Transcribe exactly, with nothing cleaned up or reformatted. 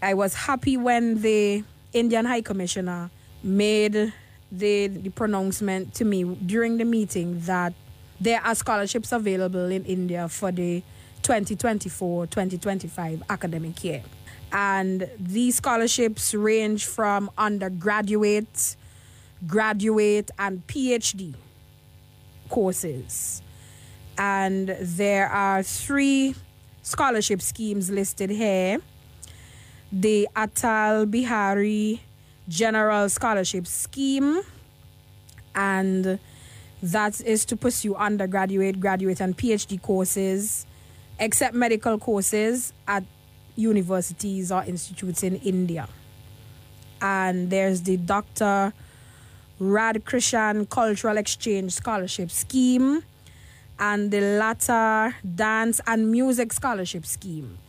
I was happy when the Indian High Commissioner made the, the pronouncement to me during the meeting that there are scholarships available in India for the twenty twenty-four twenty twenty-five academic year. And these scholarships range from undergraduate, graduate, and PhD courses. And there are three scholarship schemes listed here. The Atal Bihari General Scholarship Scheme, and that is to pursue undergraduate, graduate, and PhD courses, except medical courses at universities or institutes in India. And there's the Doctor Radhakrishan Cultural Exchange Scholarship Scheme and the Lata Dance and Music Scholarship Scheme.